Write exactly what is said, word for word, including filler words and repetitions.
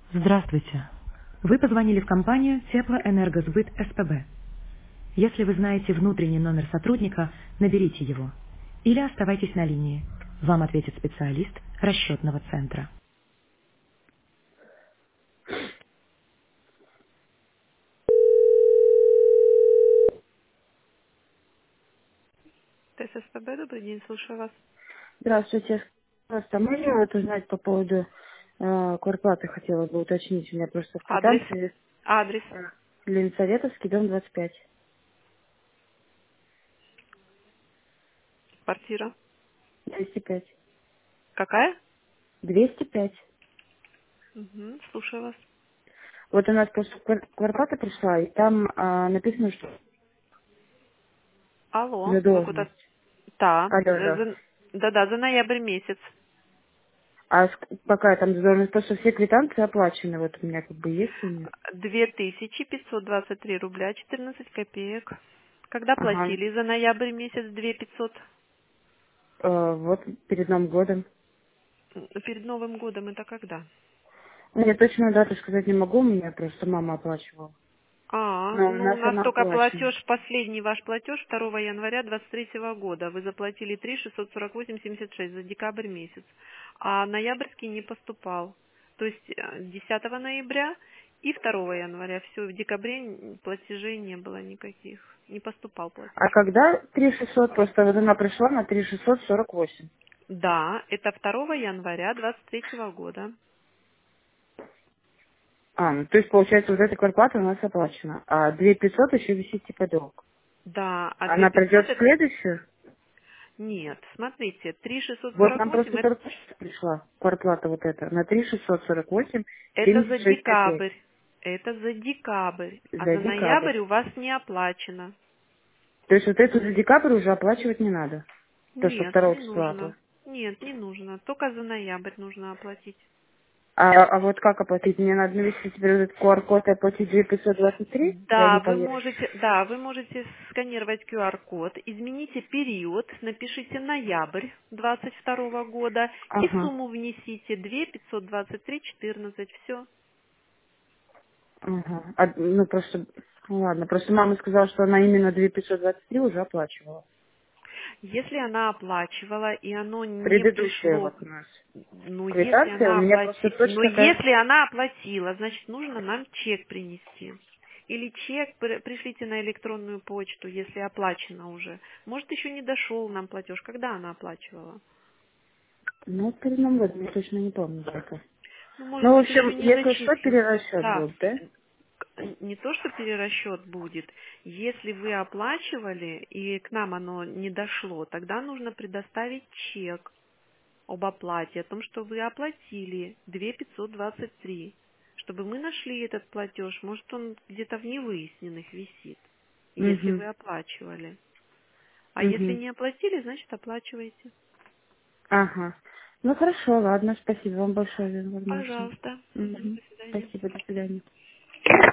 Здравствуйте. Вы позвонили в компанию Теплоэнергосбыт СПБ. Если вы знаете внутренний номер сотрудника, наберите его. Или оставайтесь на линии. Вам ответит специалист расчетного центра. ТССПБ, добрый день, слушаю вас. Здравствуйте. Просто можно вот узнать по поводу э, квартплаты, хотела бы уточнить. У меня просто в Адрес? квитанции Адрес. э, Ленсоветовский, дом двадцать пять. Квартира. двести пять. Какая? двести пять. Угу, слушаю вас. Вот у нас просто квар- квартплата пришла, и там а, написано, что Алло, вы куда? задолженность. Да, Алло, за- алло. за- да-да, за ноябрь месяц. А ск- какая там задолженность? Потому что все квитанции оплачены. Вот у меня как бы есть у меня. две тысячи пятьсот двадцать три рубля четырнадцать копеек. Когда Ага. платили за ноябрь месяц две тысячи пятьсот? Э, вот перед Новым годом. М, Перед Новым годом это когда? Ну, я точную дату сказать не могу, у меня просто мама оплачивала. А, Но у ну у нас нас она только оплачена. платеж, последний ваш платеж второго января двадцать третьего года. Вы заплатили три тысячи шестьсот сорок восемь семьдесят шесть за декабрь месяц. А ноябрьский не поступал. То есть э, десятого ноября и второго января. Все, в декабре н- платежей не было никаких. Не поступал А платеж. когда три шестьсот, просто вот она пришла на три шестьсот сорок восемь. Да, это второго января двадцать третьего года. А, ну то есть получается вот эта квартплата у нас оплачена, а две пятьсот еще висит типа долг. Да, а две Она тысячи пятьсот придет в это... следующую? Нет, смотрите, три тысячи шестьсот Вот сорок нам восемь просто это только что пришла квартплата вот эта на три шестьсот сорок восемь Это семьдесят за шесть копеек декабрь. Это за декабрь. А за за декабрь. ноябрь у вас не оплачено. То есть вот эту за декабрь уже оплачивать не надо. То, что Нет, второго не числа нужно. оплатить. Нет, не нужно. Только за ноябрь нужно оплатить. А, а вот как оплатить? Мне надо навести теперь вот этот Q R-код и оплатить две пятьсот двадцать три? Я Да, не вы поверю. можете, да, вы можете сканировать Q R-код, измените период, напишите ноябрь двадцать второго года и Ага. сумму внесите две тысячи пятьсот двадцать три четырнадцать. Все. Ага. А, ну, просто, ну, ладно, просто мама сказала, что она именно две тысячи пятьсот двадцать три уже оплачивала. Если она оплачивала и оно не Предыдущая пришло, вот у нас ну если квитанция, у она меня просто оплати, но точно такая... если она оплатила, значит нужно нам чек принести. Или чек при- пришлите на электронную почту, если оплачено уже. Может еще не дошел нам платеж, когда она оплачивала. Ну, перед Новым годом, я точно не помню только. Ну, может Ну, в быть, общем, еще не если что, зачислен. перерасчет Да, будет, да? не то, что перерасчет будет. Если вы оплачивали и к нам оно не дошло, тогда нужно предоставить чек об оплате, о том, что вы оплатили две тысячи пятьсот двадцать три, чтобы мы нашли этот платеж. Может, он где-то в невыясненных висит, если Угу, вы оплачивали. А если угу. не оплатили, значит, оплачиваете. Ага. Ну, хорошо, ладно, спасибо вам большое за информацию. Пожалуйста. Мгм, Угу. до свидания. Спасибо, до свидания.